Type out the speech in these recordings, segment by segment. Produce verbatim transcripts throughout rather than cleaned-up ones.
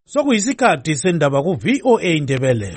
Sokuyisikhathi sendaba ku V O A Ndebele.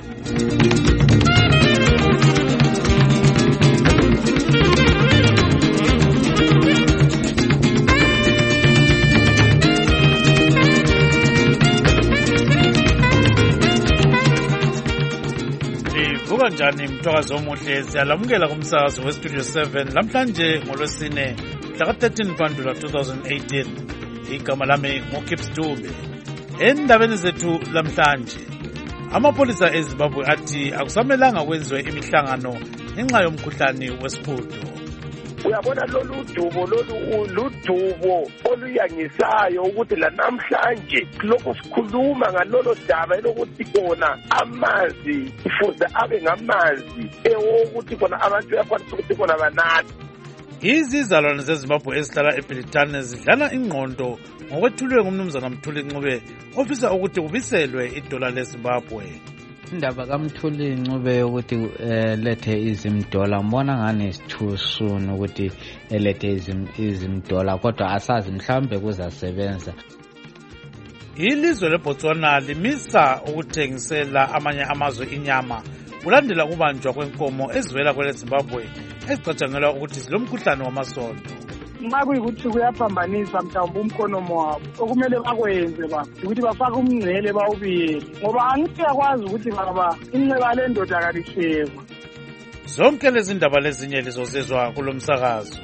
Livuka njani mthwakazi omuhle, siyalamukela kumsakazo we Studio seven lamhlanje ngolwesine mhla thirteen Mpandula two thousand eighteen. Igama lami nguKips Dube. Endabeni zethu lamhlanje, amapolisa eZimbabwe athi akusamelanga kwenziwe imihlangano ngenxa yomkhuhlane wesihudo. Uyabona lolu dubo lolu ludubo oluyangisayo ukuthi la namhlanje lokho sikhuluma ngalolo daba elokuthi kona amanzi kufuze abe ngamanzi ewokuthi kona abantu bayakwanisa ukuthi kona banathe. Izizalwane zeZimbabwe ezihlala eBritane zidlala ingqondo ngokwethulwe ngumnumzana Mthuli Ncube ofisa ukuthi kubiselwe idola leZimbabwe. Indaba kaMthuli Ncube yokuthi elethe izimdola mbona ngani is too soon ukuthi elethe izimdola, kodwa asazi mhlambe kuzasebenza. Ilizwe leBotswana limisa ukuthengisela amanye amazwe inyama kulandela kubanjwa kwenkomo ezivela kweleZimbabwe ezicatshangelwa ukuthi zilomkhuhlane wamasondo. Makuyikuthi kuyaphambanisa mhlawumbe umkhonomo wabo okumele bakwenze ba ukuthi bafake umngcele bawubiyele, ngoba angisiyakwazi ukuthi baba inxeba lendoda kalishekwa. Zonke lezi ndaba lezinye lizozizwa kulomsakazo.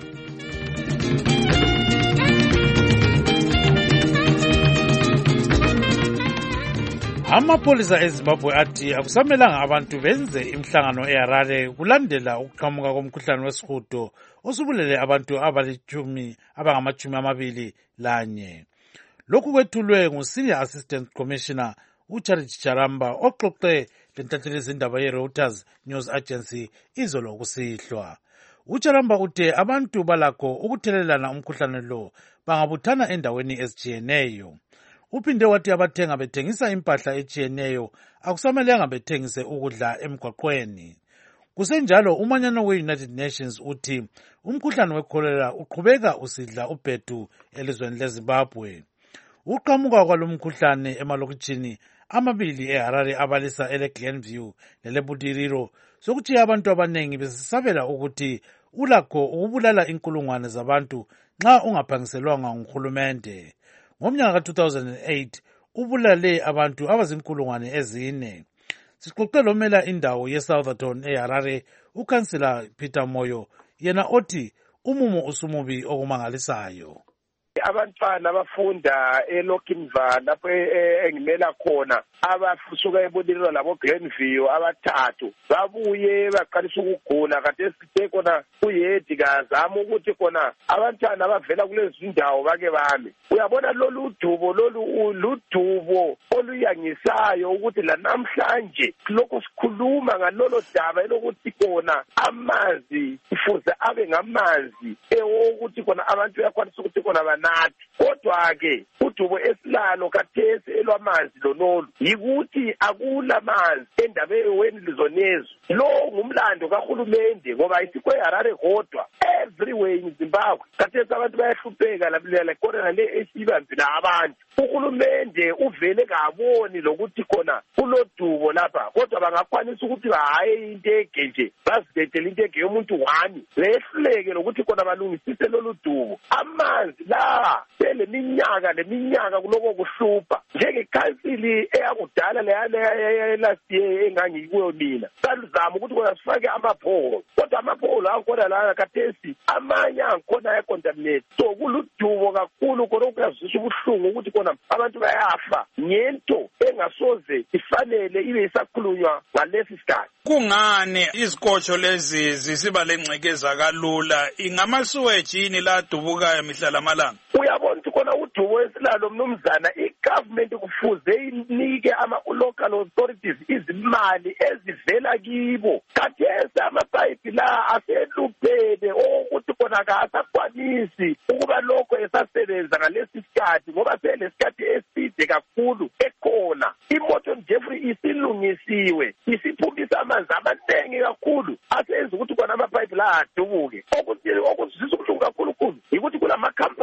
Amapolisa eZimbabwe athi akusamelanga abantu benze imihlangano eHarare kulandela ukuqhamuka komkhuhlane wesihudo osubulele abantu abalitshumi abangamachumi amabili lanye. Lokhu kwethulwe ngu-Senior Assistant Commissioner uCharity Charamba oxoxe lentatheli izindaba ye-Reuters News Agency izolo kusihlwa. UCharamba uthe abantu balakho ukuthelelana umkhuhlane lo bangabuthana endaweni ezitshiyeneyo. Uphinde wathi abathenga bethengisa impahla etshiyeneyo akusamelanga bethengise ukudla emgwaqweni. Kusenjalo umanyano we-United Nations uthi umkhuhlane wekholera uqhubeka usidla ubhedu elizweni leZimbabwe. Uqhamuka kwalomkhuhlane emalokitshini amabili eHarare abalisa eleGlenview leleButiriro sokuthi abantu abanengi besisabela ukuthi ulakho ukubulala inkulungwane zabantu nxa ungaphangiselwanga nguhulumende. Ngomnyaka ka two thousand eight ubulale abantu abazinkulungwane ezine. Sixoxe lomela indawo yeSoutherton eHarare ukansela Peter Moyo, yena othi umumo usumubi okumangalisayo. Abantwana abafunda eLokinva lapho engimela khona abasuka eButiriro labo Glenview abathathu babuye baqalisa ukugula kade sithe kona uyedi kazama ukuthi kona abantwana abavela kulezi ndawo bake bami. Uyabona lolu dubo lolu ludubo oluyangisayo ukuthi la namhlanje lokho sikhuluma ngalolo daba elokuthi kona amanzi kufuze abe ngamanzi ewokuthi kona abantu bayakwanisa ukuthi kona banathe. Kodwa ke udubo esilalo kathesi elwamanzi lonolu yikuthi akula manzi endaweni lizonezo. Lo ngumlando kahulumende ngoba ayisikho eHarare kodwa everywhere in Zimbabwe kathesi abantu bayahlupheka labulela khona le esibambi la abantu. Uhulumende uvele kaboni lokuthi khona kulodubo lapha, kodwa bangakwanisa ukuthi hayi intege nje bazidedele intege yomuntu wani lehluleke lokuthi khona balungisise lolu dubo. Amanzi la sele minyaka leminyaka kuloko kuhlupha njengekhansili eyakudala le last year engangikuyo mina saluzama ukuthi kona sifake amabholo, kodwa amabholo akhona la kathesi amanye akhona ayacontaminate. So kuludubo kakhulu khona ukuyazisa ubuhlungu ukuthi kona abantu bayafa ngento engasoze ifanele ibe isakhulunywa ngalesi sikhathi. Kungani izikotsho lezi zisiba lengcekeza kalula? Ingamasuweji yini la dubukayo mihla lamalanga? Uyabona ukuthi kona udubo esilalo mnumzana igovernment kufuze inike ama-local authorities izimali ezivela kibo. Kathesi amapayipi la aseluphele okuthi kona kasakwanisi ukuba lokho esasebenza ngalesi sikhathi ngoba selesikhathi eside kakhulu ekhona. Imoto Jeffrey isilungisiwe isiphumisa amanzi amaningi kakhulu asenza ukuthi kona amapayipi la adubuke. Okuzisa ubuhlungu kakhulu yikuthi kula makhampani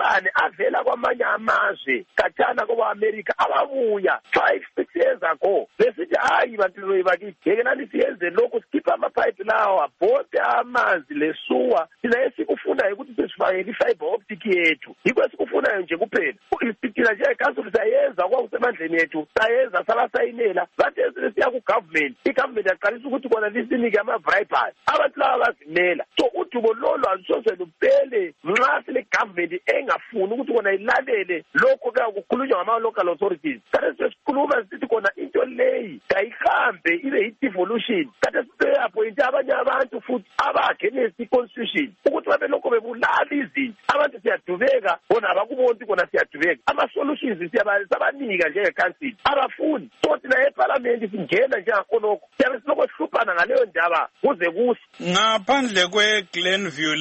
amabhiliyoni avela kwamanye amazwe katshana kwa-America ababuya five six years ago besithi hayi bantu bakithi yekelani siyenze lokhu sikhiphe amapayipi lawo abhode amanzi lesuwa thina esikufunayo ukuthi sesifakele i-fiber optic yethu yikho esikufunayo nje kuphela thina nje ekansulu sayenza kwakusemandleni yethu sayenza salasayinela bathi siya ku-government i-government yaqalisa ukuthi kona lisinike ama-bribers abantu laba bazimela so udubo lolo alusoze luphele nxa sile government engafuni ukuthi kona ilalele lokho kukhulunywa ngama-local authorities kade sesikhuluma sithi kona into leyi kayihambe ibe yi-devolution kade sipe-appointe abanye abantu futhi aba-against i-constitution ukuthi babe lokho bebulala izinto abantu siyadubeka bona abakuboni kona siyadubeka ama-solutions siyabanika njengekhansili abafuni so thina eparlamenti singena njengakhonokho siyabe silokho sihluphana ngaleyo ndaba kuze kusi ngaphandle kwe-Glenview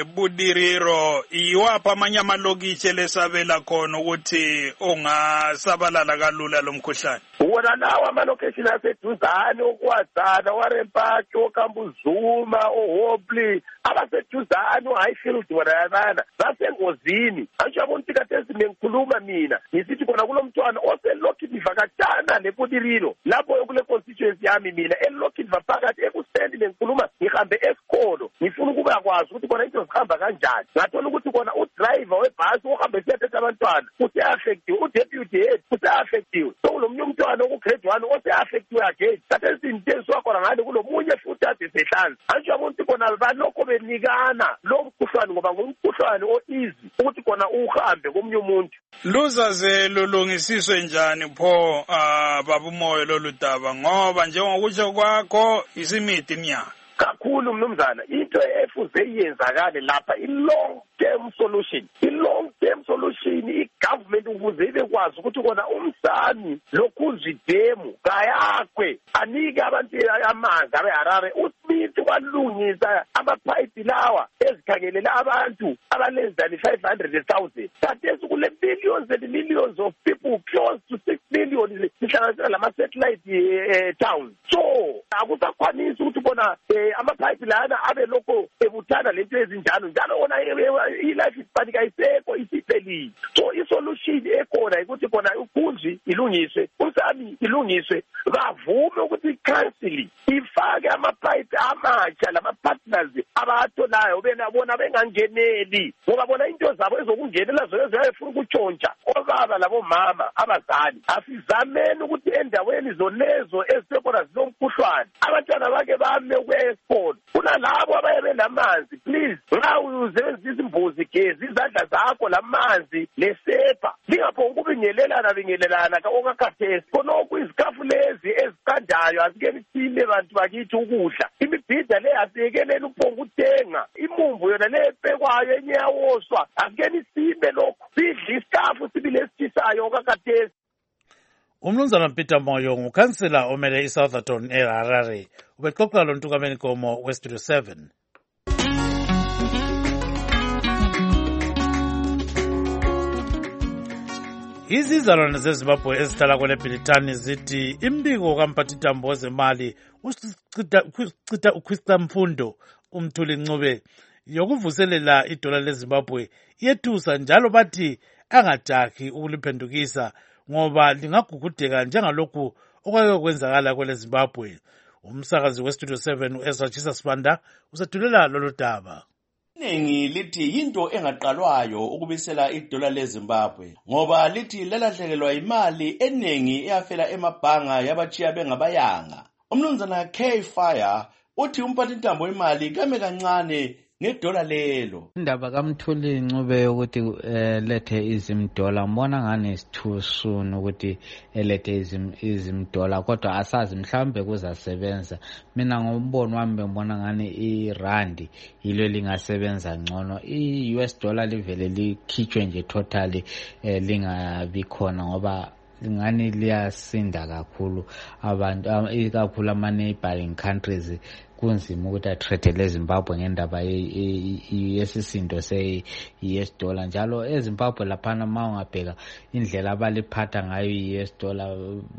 le-Budiriro iwaphi amanye amalokitshi lesabela khona ukuthi ungasabalala kalula lo mkhuhlane? wona lawo amalocation aseduzane okwazana warempaki okambuzuma oHopley abaseduzane o-Highfield wona basengozini anjabona ukuthi kade simengikhuluma mina ngisithi khona kulomntwana oselokhidiva katshana leBudiriro lapho kule constituency yami mina elokhidiva phakathi ekuseni mengikhuluma ngihambe esikolo ngifuna ukuba kwazi ukuthi khona into zihamba kanjani ngathola ukuthi khona udriver webhasi ohambe siyathetha abantwana useaffectiwe udeputy head useaffectiwe so kulomnye umntwana oku-grade one ose-affectiwe again kade sizintengiswa khona ngane kulomunye futhi ade sehlanza anjabona ukuthi khona balokho benikana lo mkhuhlwane ngoba ngumkhuhlwane o-easy ukuthi khona uhambe komunye umuntu luzaze lulungisiswe njani pho uh, babumoyo lolu daba ngoba njengokutsho kwakho isimidi iminyaka kakhulu mnumzana into efuze iyenzakale lapha i-long term solution i-long term solution i-government ukuze ibe kwazi ukuthi kona umsami lokhuzidemu kayakwe anike abantu amanzi abeharare uSmith walungisa amapayipi lawa ezikhangelela abantu abaless than five hundred thousand kade kule millions and millions of people close to six million sihlanganisela lama-satellite towns so akusakhwanisi ukuthi bona amapayipi lana abe lokho ebuthana lento ezinjalo njalo ona i-life span kayisekho isiphelile so isolution ekhona ukuthi khona ukhunzi ilungiswe umsami ilungiswe bavume ukuthi i-council ifake amapayipi amatsha lama-partners abatholayo bena bona bengangeneli ngoba bona into zabo ezokungenela zona ziyafuna ukutshontsha obaba labomama abazali asizameni ukuthi endaweni zonezo ezisekhona zinomkhuhlwane abantwana bake bame kwe-esport kunalabo abaye benamanzi please nxa usebenzisa imbuzi gezi izandla zakho lamanzi lesepa lingaphonga ukubingelelana bingelelana okakhathesi khonokho izikhafu lezi eziqandayo asikeni sile bantu bakithi ukudla imibhida le asiyekeleni ukuphonga uthenga imumbu yona le epekwayo enyawoswa asikeni sibe lokho sidle isikhafu sibile esitshisayo okakhathesi. umnumzana Peter Moyo ngukhansela omele iSoutherton eHarare ubexoxa lo Ntukameni Nkomo weStudio seven. Izizalwane zeZimbabwe ezihlala kwele Bhilitani zithi imbiko kamphathintambo wezemali uChita uChista Mfundo uMthuli Ncube yokuvuselela idola leZimbabwe iyethusa njalo bathi angajakhi ukuliphendukisa ngoba lingagugudeka njengalokhu okwake kwenzakala kwele Zimbabwe. Umsakazi weStudio seven uEzra Chisa Sibanda usethulela lolu daba. Iningi lithi yinto engaqalwayo ukubisela idola leZimbabwe ngoba lithi lelahlekelwa imali eningi eyafela emabhanga yabachiya bengabayanga. Umnumzana K Fire uthi umphathintambo wemali kame kancane ngedola lelo. Indaba kaMthuli Ncube ukuthi lethe izimdola mbona ngani too soon ukuthi elethe izim izimdola kodwa asazi mhlambe kuzasebenza. Mina ngombono wami ngibona ngani iRandi yilo lingasebenza ngcono. I-U S dollar livele likhitshwe nje totally lingabi khona ngoba ngani liyasinda kakhulu abantu ikakhulu ama-neighboring countries kunzima ukuthi athreatele eZimbabwe ngendaba yesisindo se-U S dollar. Njalo eZimbabwe laphana ma ungabheka indlela abaliphatha ngayo i-U S dollar,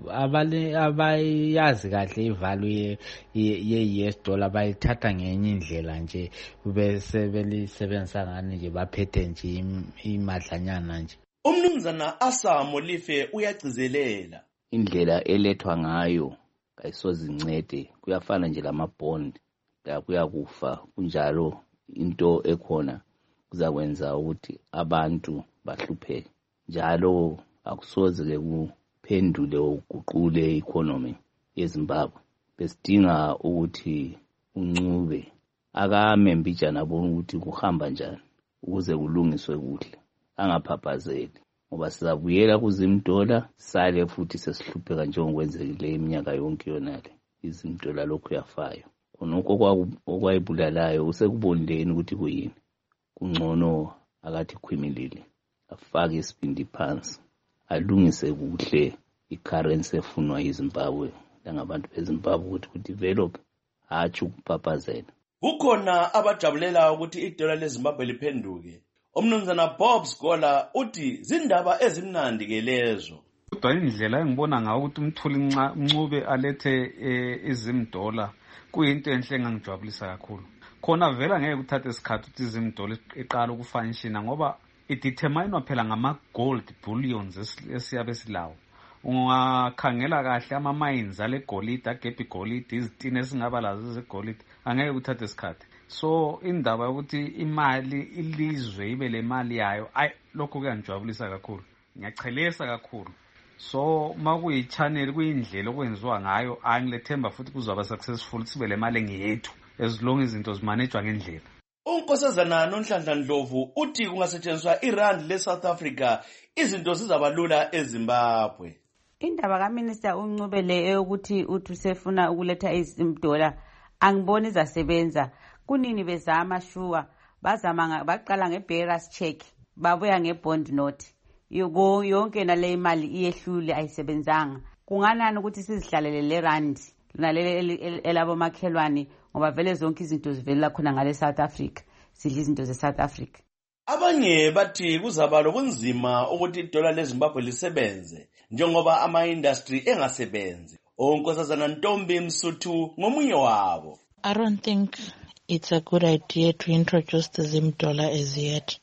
abayazi kahle ivalue ye-U S dollar, bayithatha ngenye indlela nje bese belisebenzisa ngani nje baphethe nje imadlanyana nje. Umnumzana Asa Molife uyagcizelela indlela elethwa ngayo kayisoze incede, kuyafana nje lamabond la kuyakufa kunjalo. Into ekhona kuzakwenza ukuthi abantu bahlupheke njalo, akusoze ke kuphendule ukuqule economy yeZimbabwe. Besidinga ukuthi uNcube akame mbijana abone ukuthi kuhamba njani ukuze kulungiswe kuhle, angaphaphazeli, ngoba sizabuyela kuzimdola sale futhi sesihlupheka njengokwenzekile iminyaka yonke yonale. Izimdola lokhu yafayo khonokho okwayibulalayo usekubondeni ukuthi kuyini. Kungcono akathi khwimilile, afake isibindi phansi, alungise kuhle i-currency efunwa yiZimbabwe langabantu beZimbabwe ukuthi kudevelop, hatshi ukuphaphazela. Kukhona abajabulela ukuthi idola leZimbabwe liphenduke. Umnumzana Bob Scholar uthi zindaba ezimnandi ke lezo. Kodwa indlela engibona ngayo ukuthi umthuli Ncube alethe izimdola kuyinto enhle engangijabulisa kakhulu. Khona vela ngeke kuthathe isikhathi ukuthi izimdola iqala ukufunction ngoba ideterminwa phela ngama gold bullions esiyabe silawo. Ungakhangela kahle ama mines ale golide, agebhe golide, izitina esingaba lazo zegolide, angeke kuthathe isikhathi. So indaba ukuthi imali ilizwe ibe le mali yayo, ay lokho kuyangijabulisa kakhulu, ngiyachelesa kakhulu. So makuyi channel kuyindlela okwenziwa ngayo, angilethemba futhi kuzoba successful sibe le mali ngiyethu as long as izinto zimanejwa ngendlela. Unkosazana Nonhlanhla Ndlovu uthi kungasetshenziswa irand le South Africa izinto zizabalula eZimbabwe. Indaba kaMinister uNcube le eyokuthi uthi sefuna ukuletha izimdola angiboni izasebenza. Kunini bezama shuwa bazama baqala ngebearers check babuya ngebond note yonke nale imali iyehlule ayisebenzanga. Kunganani ukuthi sizihlalele le rand nalele elabo makhelwane ngoba vele zonke izinto zivelela khona ngale South Africa, sidla izinto ze South Africa. Abanye bathi kuzaba lokunzima ukuthi idola leZimbabwe lisebenze njengoba ama industry engasebenzi. Onkosazana Ntombi Msuthu ngomunye wabo. I don't think it's a good idea to introduce the Zim dollar as yet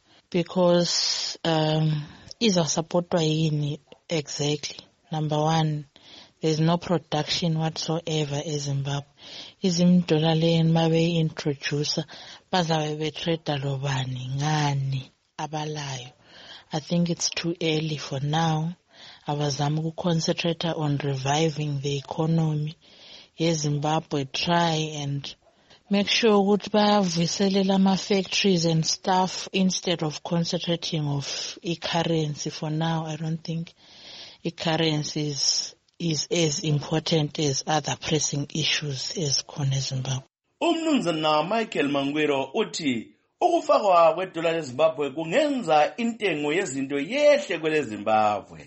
because um izasupportwa yini exactly. Number one, there's no production whatsoever in Zimbabwe. Izim dollar le mabe introducer bazabe betrade lobani ngani abalayo. I think it's too early for now. Abazama ku concentrate on reviving the economy ye Zimbabwe, try and make sure ukuthi bayavuselela ama factories and stuff instead of concentrating of e-currency. For now, I don't think e-currency is, is as important as other pressing issues as khona eZimbabwe. Umnumzana Michael Mangwiro uthi ukufakwa kwedola leZimbabwe kungenza intengo yezinto yehle kwele Zimbabwe.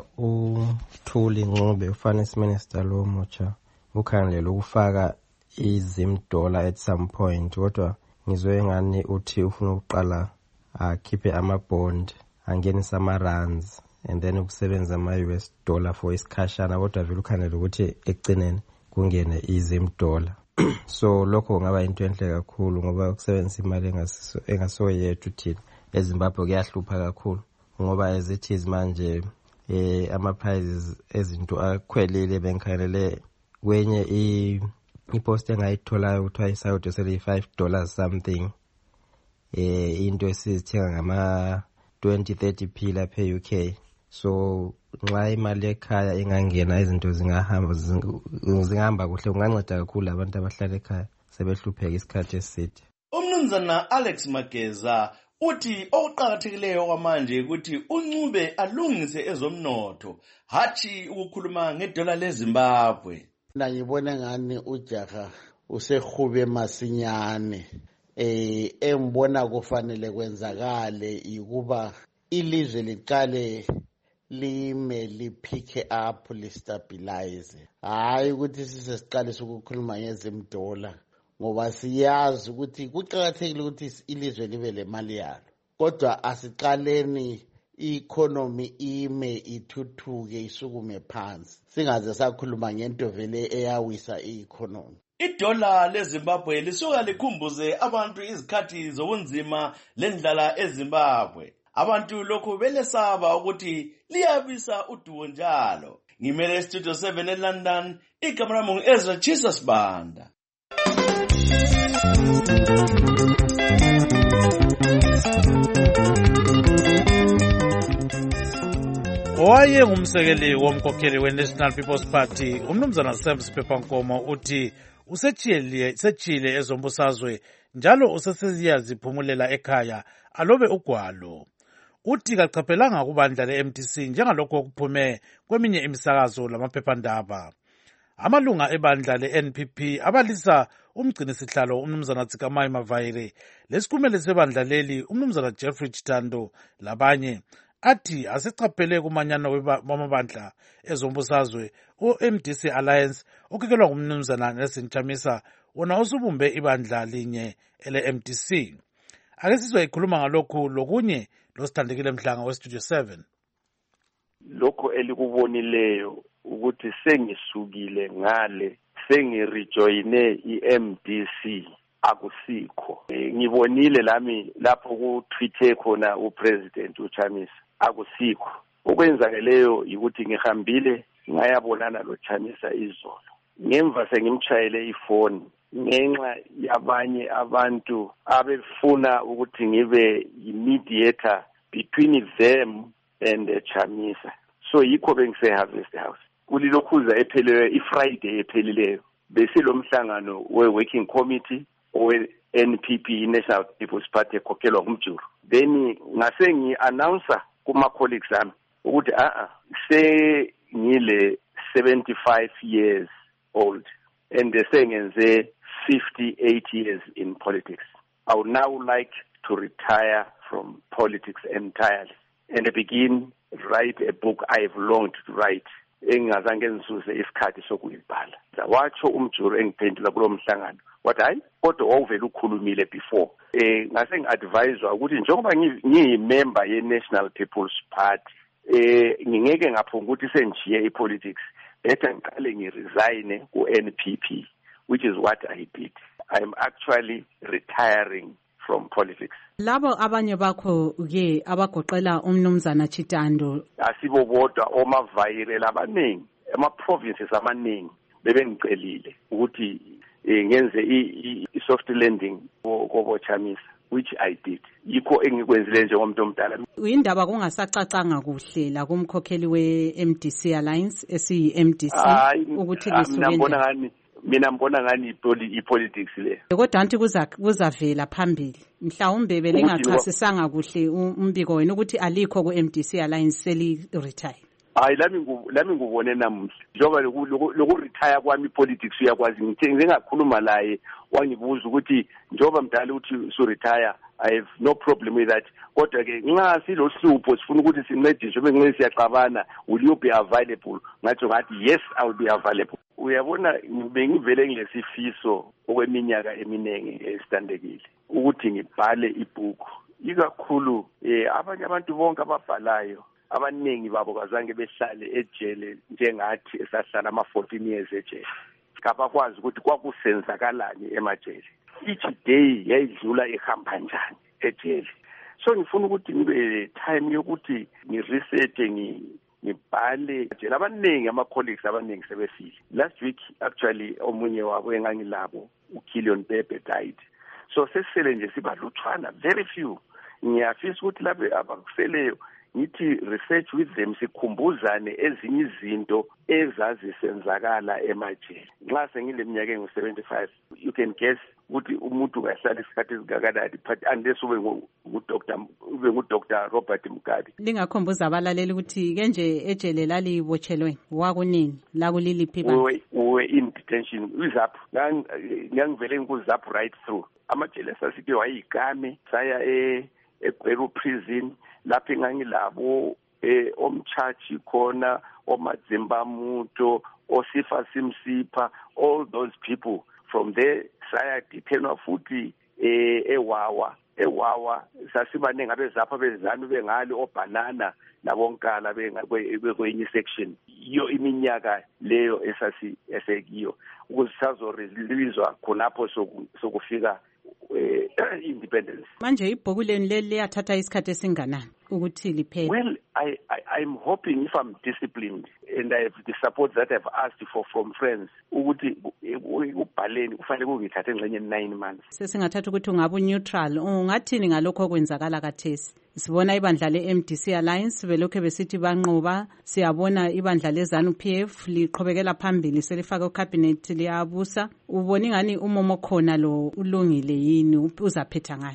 Uthuli Ncube ufinance minister lo mutsha ukhangelela ukufaka izimdola at some point, kodwa ngizwe ngani uthi ufuna ukuqala akhiphe ama-bond angenisa ama-rands and then ukusebenza ama-U S dollar for isikhashana, kodwa vele ukhangelela ukuthi ekugcineni kungene izimdola. So lokho kungaba into enhle kakhulu ngoba ukusebenzisa imali engasoyethu thina eZimbabwe kuyahlupha kakhulu ngoba as it is manje eh ama prices ezinto akhwelile. Bengikhangelele kwenye i ipost engayitholayo kuthiwa isawuthi sele five dollars something, eh into esizithenga ngama twenty thirty p lapha e-U K. So nxa imali ekhaya ingangena izinto zingahamba zingahamba kuhle, kunganceda kakhulu abantu abahlala ekhaya sebehlupheka isikhathi eside. Umnumzana Alex Mageza uthi okuqhakathekileyo kwamanje ukuthi uNcube alungise ezomnotho hathi ukukhuluma ngedola leZimbabwe. Na ngibona ngani ujaha usehube masinyane, eh embona kufanele kwenzakale ikuba ilizwe liqale lime liphike up listabilize, hayi ukuthi sisesiqalisa ukukhuluma ngezimdola, ngoba siyazi ukuthi kuqakathekile ukuthi ilizwe libe lemali yalo, kodwa asiqaleni i-economy ime ithuthuke isukume phansi, singaze sakhuluma ngento vele eyawisa i-economy. Idola leZimbabwe lisuka likhumbuze abantu izikhathi zobunzima lendlala eZimbabwe. Abantu lokhu belesaba ukuthi liyabisa uduwo njalo. Ngimele Studio seven eLondon, igama lami ngu-Ezra Jesus Banda. Owaye ngumsekeli womkhokheli we-National People's Party, umnumzana Sam Siphepankomo uthi usechile sechile ezombusazwe njalo useseziyazipumulela ekhaya alobe ugwalo. Uthi kachaphelanga kubandla le-M D C njengalokho okuphume kweminye imisakazo lamaphephandaba. Amalunga ebandla le-N P P abalisa umgcini sihlalo umnumzana Tsikamai Mavayire lesikhumele sebandla leli umnumzana Jeffrey Chitando labanye athi asichaphele kumanyano wamabandla ezombusazwe o-M D C Alliance okhekelwa ngumnumzana Nelson Chamisa wona usubumbe ibandla linye ele-M D C. Ake sizwe ikhuluma ngalokhu lokunye losithandekile Mhlanga we-Studio seven. Lokho elikubonileyo ukuthi sengisukile ngale sengirejoine i-M D C akusikho. Ngibonile lami lapho ku-tweete khona uPresident uChamisa akusikho. Okwenzakeleyo ukuthi ngihambile ngayabonana lo Chamisa izolo. Ngemva sengimchayele ifoni ngenxa yabanye abantu abefuna ukuthi ngibe i-mediator between them and the Chamisa. So yikho bengise Harvest House. Kulilokhuza epheleyo iFriday ephelileyo bese lo mhlangano we-working committee owe-N P P National People's Party ekhokhelwa ngumjuru. Then ngase ngi-announcer kuma-colleagues ami ukuthi a-a sengile seventy-five years old and sengenze fifty-eight years in politics. I would now like to retire from politics entirely and begin write a book I've longed to write. Engazange ngisuze isikhathi sokuyibhala. Watsho umjuru engiphendula kulo mhlangano wathi hayi kodwa wawuvela ukhulumile before. Eh ngase ngi-advisewa ukuthi njengoba ngiyimember ye-National People's Party eh ngingeke ngaphonga ukuthi senjiye ipolitics, better ngiqale ngiresign ku-N P P, which is what I did. I'm actually retiring from politics. Labo abanye bakho ke abagoqela umnumzana Chitando asibo bodwa oMavayire labaningi ama provinces amaningi bebengicelile ukuthi ngenze i-soft landing kobo Chamisa, which I did. Yikho engikwenzile njengomuntu omdala. Uyindaba kungasacacanga kuhle la kumkhokheli we-M D C Alliance esiyi-M D C ukuthi mina ngibona ngani mina ngibona ngani ipolitics le. Kodwa anti kuza kuzavela phambili. Mhlawumbe belingachasisanga kuhle umbiko wena ukuthi alikho ku-M D C Alliance seli retire. Hayi lami lami ngubone namuhla. Njoba loku retire kwami politics uyakwazi ngithe ngingakhuluma laye wangibuza ukuthi njoba mdala uthi so retire, I have no problem with that. Kodwa ke nxa silohlupho sifuna ukuthi sincediswe bengeke siyaqabana, will you be available? Ngathi ngathi yes, I will be available. Uyabona bengivele ngilesifiso okweminyaka eminengi esitandekile ukuthi ngibhale ibhuku, ikakhulu eh abanye abantu bonke ababhalayo abaningi babo kazange behlale ejele njengathi esahlala ama fourteen years ejele. Kabakwazi ukuthi kwakusenzakalani emajele, each day yayidlula ihamba njani ejele. So ngifuna ukuthi ngibe time yokuthi ngiresearch ngi ngibhale nje abaningi ama colleagues abaningi sebefile. Last week actually omunye wabo engangilabo uKillian Bebe died. So sesele nje sibaluthwana very few. Ngiyafisa ukuthi labe abakuseleyo ngithi research with them sikhumbuzane ezinye izinto ezazisenzakala emajele. Nxa sengileminyaka engu seventy-five, you can guess ukuthi umuntu kahlala isikhathi esingakanani, but unless ube ngu-Doctor ube ngu-Doctor Robert Mugabe. Lingakhumbuza abalaleli ukuthi ke nje ejele lalibotshelwe wakunini la kuliliphi ba? We we in detention uzaphu. Ngangivele ngikuzaphu right through. Amajele sasike wayigame saya e eGweru prison lapho engangilabo eh omchachi khona, omadzimba muto, osifa simsipa, all those people from there society phela futhi eh ewawa ewawa sasibaningi abezapha bezanu bengali obanana nabonkala bekwenye section iyo iminyaka leyo esasi esekiyo ukusazo releasewa khonapho sokufika independence. Manje ibhokuleni leli liyathatha isikhathi esinganani ukuthi liphele? Well, I, I I'm hoping if I'm disciplined and I have the support that I've asked for from friends ukuthi ubhaleni kufanele kungithathe engxenye nine months. Sesingathatha ukuthi ungabe neutral, ungathini ngalokho okwenzakala kathesi? Sibona ibandla le-M D C Alliance belokho besithi banqoba, siyabona ibandla le-ZANU P F liqhubekela phambili selifaka ucabinet liyabusa. Ubona ngani umomo khona lo ulungile yini, uzaphetha ngani?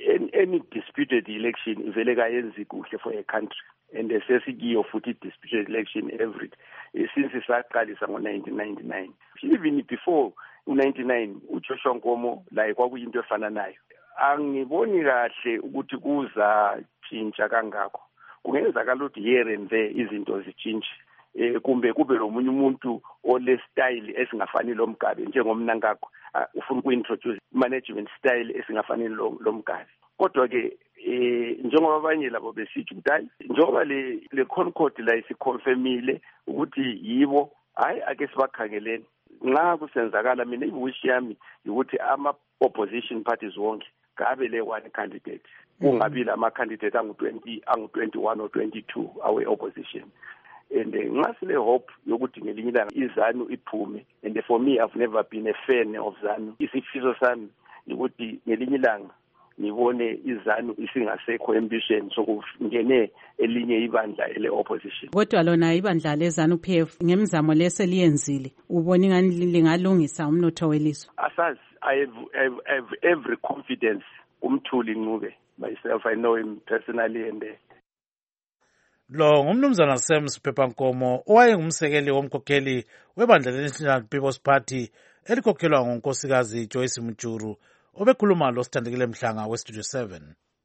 Any disputed election ivele kayenzi kuhle for a country, and sesikiyo futhi disputed election every since isaqalisa ngo nineteen ninety-nine. Even before ninety-nine uJoshua Nkomo la kwakuyinto efana nayo. Angiboni kahle ukuthi kuza tshintsha kangakho. Kungenzakala ukuthi here and there izinto zitshintshe. Eh kumbe kube lomunye umuntu ole style esingafani lomgabe njengomnankakho ufuna ukuintroduce management style esingafani lomgabe. Kodwa ke eh njengoba abanye labo besithi ukuthi njengoba le le Concord la isiconfirmile ukuthi yibo hayi ake sibakhangeleni nxa kusenzakala mina iwish yami ukuthi ama opposition parties wonke kabe le one candidate kungabi lama candidate angu twenty angu twenty-one or twenty-two awe opposition. And nxa sile hope yokuthi ngelinye ilanga iZANU iphume, and for me I've never been a fan of ZANU. Isifiso sami ukuthi ngelinye ilanga ngibone iZANU isingasekho ambition sokungene elinye ibandla ele opposition. Kodwa lona ibandla leZANU P F ngemizamo leseliyenzile ubona ngani lingalungisa umnotho welizwe? Asazi I have, I have, I have every confidence kumthuli Ncube. Myself, I know him personally and uh, lo ngumnumzana Sam Siphepankomo owayengumsekeli womkhokheli webandla le-National People's Party elikhokhelwa ngunkosikazi Joyce Mujuru obekhuluma lo Sithandekile Mhlanga we-Studio seven.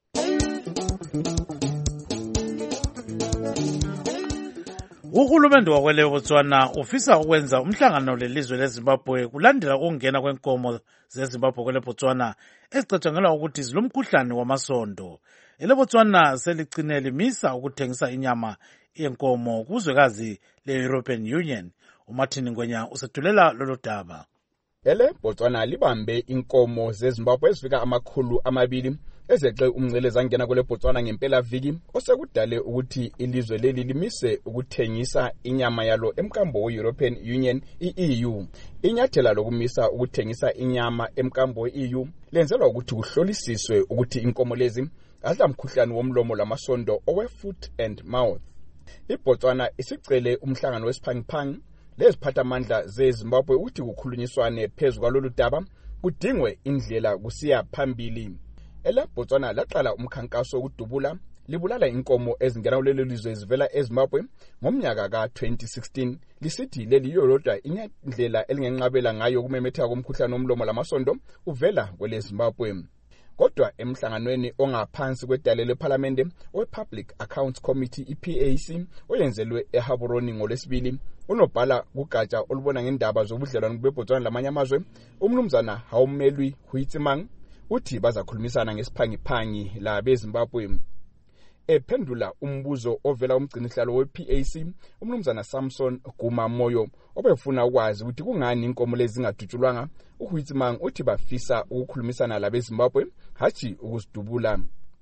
Uhulumende wakwele Botswana ufisa ukwenza umhlangano lelizwe leZimbabwe kulandela ukungena kwenkomo zeZimbabwe kwele Botswana ezicatshangelwa ukuthi zilomkhuhlane wamasondo. Ele Botswana seligcine limisa ukuthengisa inyama yenkomo kuzwekazi le-European Union. uMartin Ngwenya usethulela lolu daba. Ele Botswana libambe inkomo zeZimbabwe ezifika amakhulu amabili ezexe umngcele zangena kule Botswana ngempela viki osekudale ukuthi ilizwe leli limise ukuthengisa inyama yalo emkambo we-European Union i-E U. Inyathela lokumisa ukuthengisa inyama emkambo we-E U lenzelwa ukuthi kuhlolisiswe ukuthi inkomo lezi adla umkhuhlane womlomo lamasondo owe-foot and mouth. IBotswana isicele umhlangano wesiphangiphangi leziphatha amandla zeZimbabwe ukuthi kukhulunyiswane phezu kwalolu daba kudingwe indlela kusiya phambili. Ele Botswana laqala umkhankaso wokudubula libulala inkomo ezingena kulelo lizwe ezivela eZimbabwe ngomnyaka ka twenty sixteen lisithi leli yolodwa indlela elingenqabela ngayo kumemetheka komkhuhlane womlomo lamasondo uvela kwele Zimbabwe. Kodwa emhlanganweni ongaphansi kwedale leParliament we-Public Accounts Committee i-P A C oyenzelwe eHaburoni ngolesibili unobhala kugatsha olubona ngendaba zobudlelwano beBotswana lamanye amazwe umnumzana Haumelwi Huitsimang uthi bazakhulumisana ngesiphangiphangi la beZimbabwe. Ephendula umbuzo ovela umgcinihlalo we-P A C umnumzana Samson Guma Moyo obefuna ukwazi ukuthi kungani inkomo lezi zingadutshulwanga, uHuitsimang uthi bafisa ukukhulumisana la beZimbabwe hathi ukuzidubula.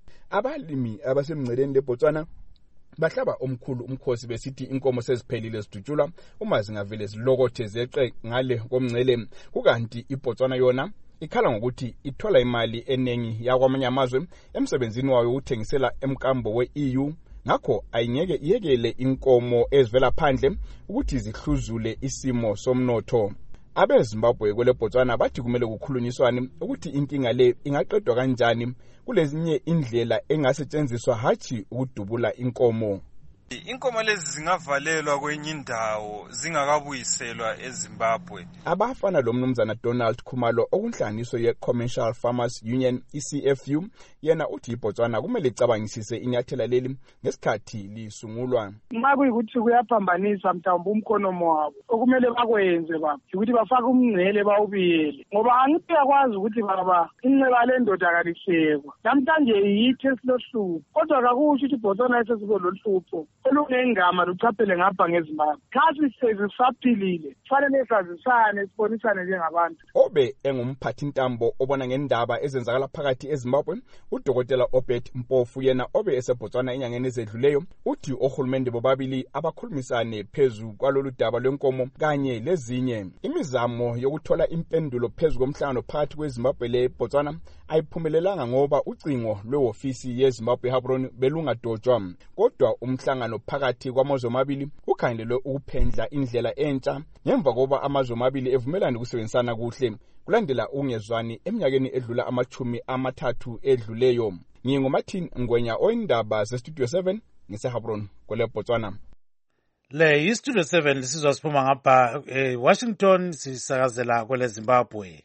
Abalimi abasemngceleni leBotswana bahlaba omkhulu umkhosi besithi inkomo seziphelile zidutshulwa uma zingavele zilokothe zeqe ngale komngcele, kukanti iBotswana yona ikhala ngokuthi ithola imali enengi yakwamanye amazwe emsebenzini wayo ukuthengisela emkambo we-E U, ngakho ayingeke iyekele inkomo ezivela phandle ukuthi zihluzule isimo somnotho. AbeZimbabwe kwele Botswana bathi kumele kukhulunyiswane ukuthi inkinga le ingaqedwa kanjani kulezinye indlela engasetshenziswa hathi ukudubula inkomo. Inkomo lezi zingavalelwa kwenye indawo zingakabuyiselwa eZimbabwe. Abafana lo mnumzana Donald Khumalo okunhlanganiso ye-Commercial Farmers Union I C F U yena uthi iBotswana kumele icabangisise inyathela leli ngesikhathi lisungulwa. Uma kuyikuthi kuyaphambanisa mhlawumbe umkhonomo wabo okumele bakwenze baba ukuthi bafake umngcele bawubiyele ngoba angithi yakwazi ukuthi baba inxeba lendoda kalisekwa namhlanje yithi esilohlupho kodwa kakusho ukuthi iBotswana esesibo lohlupho olungengama luchaphele ngapha ngeZimbabwe kasi sezisaphilile fanele sazisane sibonisane njengabantu. Obe engumphathi ntambo obona ngendaba ezenzakala phakathi eZimbabwe uDokotela Obed Mpofu yena obe eseBotswana enyangeni ezedluleyo uthi ohulumende bobabili abakhulumisane phezu kwalolu daba lwenkomo kanye lezinye imizamo yokuthola impendulo phezu komhlangano phakathi kweZimbabwe leBotswana ayiphumelelanga ngoba ucingo lweofisi yeZimbabwe Gaborone belungadotshwa kodwa umhlangano phakathi kwamazwe amabili ukhangelelwe ukuphendla indlela entsha ngemva koba amazwe amabili evumelana ukusebenzisana kuhle kulandela ungezwani eminyakeni edlula amachumi amathathu edluleyo. NginguMartin Ngwenya oyindaba zeStudio seven ngiseGaborone kweleBotswana. Le iStudio seven lisizwa siphuma ngapha eWashington sisakazela kwele Zimbabwe.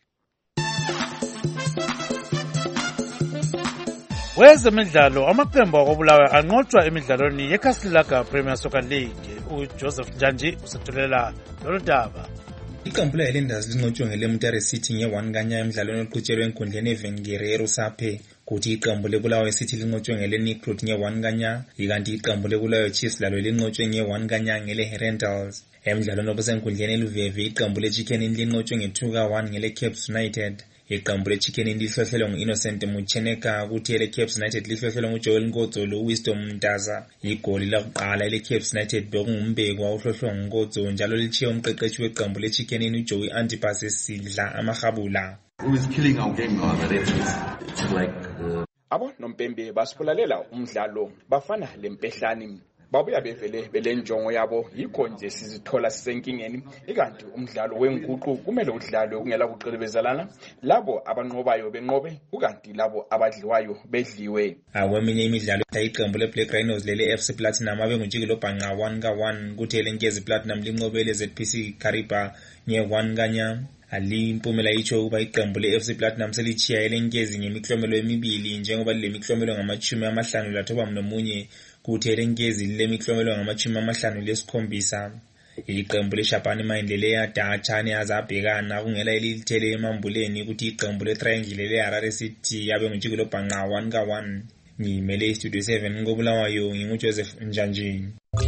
Wezemidlalo amaqembu akobulawayo anqotshwa emidlalweni yeCastelaka Premier Soccer League. uJoseph Njanji usethulela lolu daba. Iqembu le-Highlanders linqotshwe ngeLemtare City nge-one kanya emidlalweni oqhutshelwe enkundleni eVen Guerrero Saphe kuthi iqembu leBulawayo City linqotshwe ngele-Nikrot nge-one kanya ikanti iqembu leBulawayo Chiefs lalo linqotshwe nge-one kanya ngele-Herentals. Emidlalweni obusenkundleni eLuveve iqembu leChicken Inn linqotshwe nge-two ka one ngele-Caps United. Iqembu leChicken Inn lihlohlelwe ngu-Innocent Mucheneka kuthi ele-Caps United lihlohlelwe nguJoel Nkodzo lo-Wisdom Mtaza. Igoli lakuqala ele-Caps United bekungumbekwa uhlohlwe nguNkodzo njalo lichiye umqeqeshi weqembu leChicken Inn uJoey Antipas Sidla amahabula. Who is killing our game now? It's like uh... abo nompembe basipulalela umdlalo bafana lempehlani babuya bevele belenjongo yabo yikho nje sizithola sisenkingeni ikanti umdlalo wenguqu kumele udlalwe kungela kuqhelebezelana labo abanqobayo benqobe ukanti labo abadliwayo bedliwe. Akweminye imidlalo iqembu leBlack Rhinos lele F C Platinum abengujikilo bhanqa one ka one kuthi elenkezi Platinum linqobele Z P C Kariba nge-one kanya. Ali impumela itsho ukuba iqembu le-F C Platinum selichiya elenkezi ngemiklomelo emibili njengoba lile miklomelo ngamachumi amahlanu lathoba nomunye kuthi elenkezi lile miklomelo ngamachumi amahlanu lesikhombisa. Iqembu leShabani Mine lele yadatshane azabhekana kungela elithele emambuleni ukuthi iqembu leTriangle leHarare City yabe ngujikelo bhanqa one ka one. Ngimele iStudio seven ngobulawayo nginguJoseph Njanji.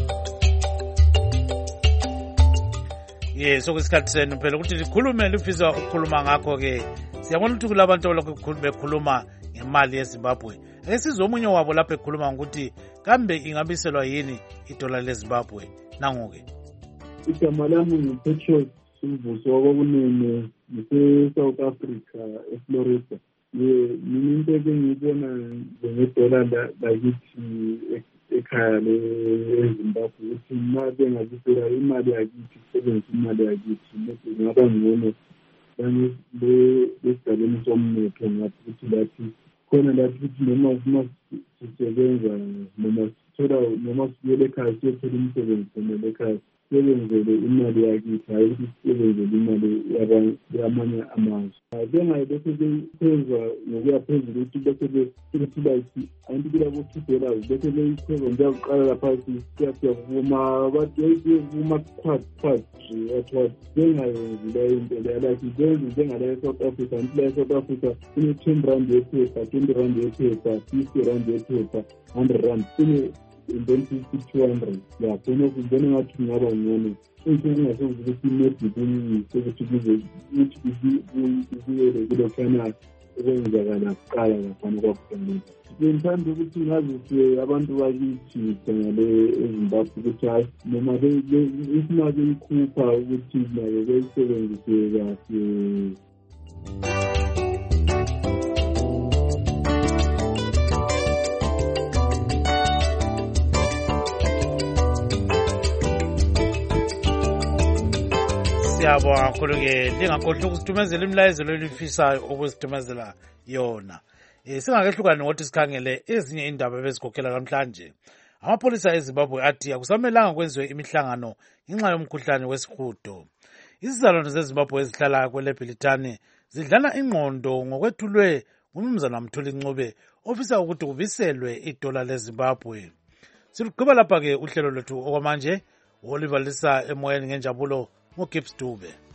Yes, okusikhathi senu phela ukuthi likhulume lifisa ukukhuluma ngakho ke siyabona ukuthi kulabantu lokho bekhuluma ngemali yeZimbabwe. Ake sizwe omunye wabo lapho ekhuluma ukuthi kambe ingabiselwa yini idola leZimbabwe nangoke. Igama lami nguPetrus Mvuso wakunene ngise-South Africa eFlorida. Mina into engiyibona ngedola lakithi ekhaya leZimbabwe ukuthi uma bengabisela imali yakithi sebenzisa imali yakithi lokhu ngaba ngcono kanye lesigabeni somnotho ngathi ukuthi lathi khona lathi ukuthi noma uma sisebenza noma sithola noma siyele ekhaya siyothola umsebenzi khona ekhaya siyenzele imali yakithi hayi ukuthi siyenzele imali yamanye amazwe. Bengayi bese beyikhweza ngokuya phezulu ukuthi bese besithi like anti kulabo-two dollars bese beyikhweza njengakuqala laphasi siyakuvuma bayivuma quad quad athiwa bengayenzi leyo into leyo like benze njengala e-South Africa anti la e-South Africa kune-ten rand yephepha, twenty rand yephepha, fifty rand yephepha, hundred rand kune and then two hundred. Yeah, so no, then I have to know about money. So it's not so that you make it in so that you give it, which is the good kind of things that are not clear and what can be. In terms of what you have is abantu bakithi sengale eZimbabwe ukuthi noma imali ikhupha ukuthi nayo beyisebenzise kahle. Siyabonga kakhulu ke lingakhohlwa ukusithumezela imilayezo elifisayo ukusithumezela yona. Eh singakehlukani ngokuthi sikhangele ezinye indaba bezikhokhela namhlanje. Amapolisa eZimbabwe athi akusamelanga kwenziwe imihlangano ngenxa yomkhuhlane wesihudo. Izizalwane zeZimbabwe ezihlala kweleBhilitane zidlala ingqondo ngokwethulwe ngumnumzana Mthuli Ncube ofisa ukuthi kubiselwe idola leZimbabwe. Silugqiba lapha ke uhlelo lwethu okwamanje. Oliver Lisa emoyeni ngenjabulo ngoGibbs Dube.